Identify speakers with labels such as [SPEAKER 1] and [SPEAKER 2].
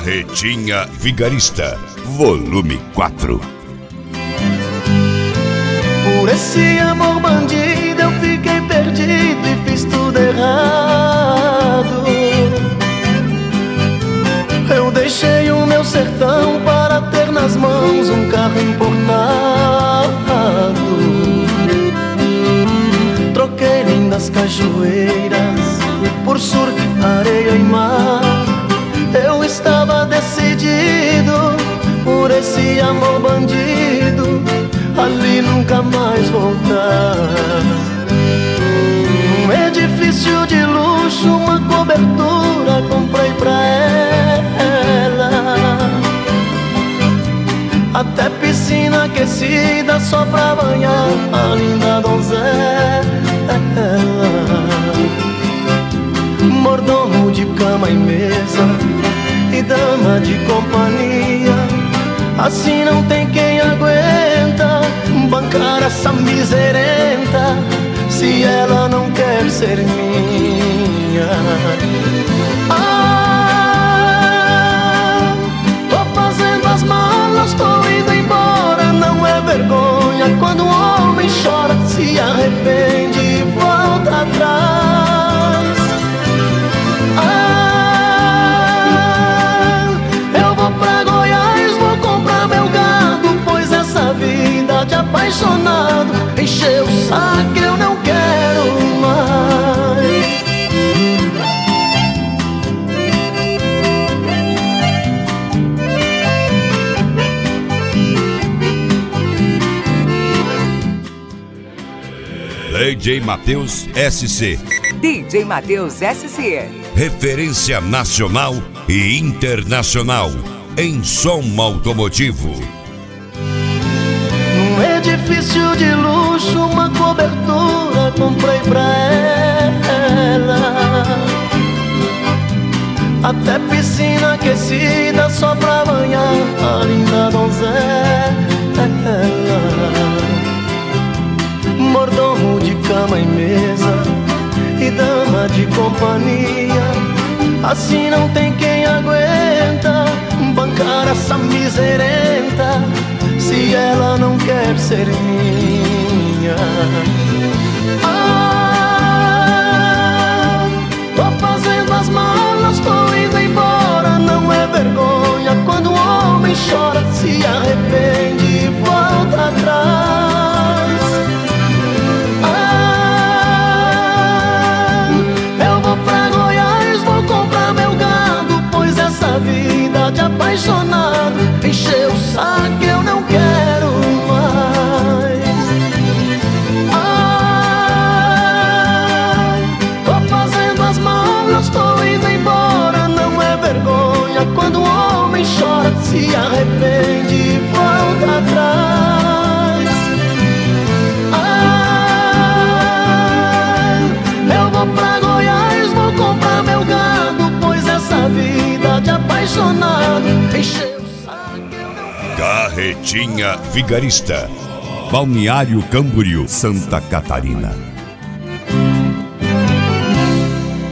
[SPEAKER 1] Carretinha Vigarista, volume 4.
[SPEAKER 2] Por esse amor bandido eu fiquei perdido e fiz tudo errado. Eu deixei o meu sertão para ter nas mãos um carro importado. Troquei lindas cajueiras por surf, areia e mar. Eu estava decidido por esse amor bandido, ali nunca mais voltar. Um edifício de luxo, uma cobertura comprei pra ela. Até piscina aquecida só pra banhar a linda donzela. Mordomo de cama e mesa e dama de companhia, assim não tem quem aguenta bancar essa miserenta, se ela não quer ser minha. Tô fazendo as malas, tô indo embora. Não é vergonha quando um homem chora, se arrepende e volta atrás. Eu vou pra Goiás, vou comprar meu gado, pois essa vida de apaixonado encheu o saco, eu não quero mais.
[SPEAKER 1] DJ Matheus SC.
[SPEAKER 3] DJ Matheus SC.
[SPEAKER 1] Referência nacional e internacional em som automotivo.
[SPEAKER 2] Num edifício de luxo, uma cobertura comprei pra ela. Até piscina aquecida só pra banhar a linda donzela. Mordomo de cama e mesa e dama de companhia, assim não tem quem aguenta bancar essa miserenta, se ela não quer ser minha. Tô fazendo as malas, tô indo embora. Não é vergonha quando um homem chora, se arrepende e volta atrás. Essa vida de apaixonado encheu o saco, eu não quero mais. Tô fazendo as malas, tô indo embora. Não é vergonha quando um homem chora, se arrepende e volta atrás. Eu vou pra Goiás, vou comprar meu gado, pois essa vida de apaixonado encheu o saco, eu não quero.
[SPEAKER 1] Carretinha Vigarista, Balneário Camboriú, Santa Catarina.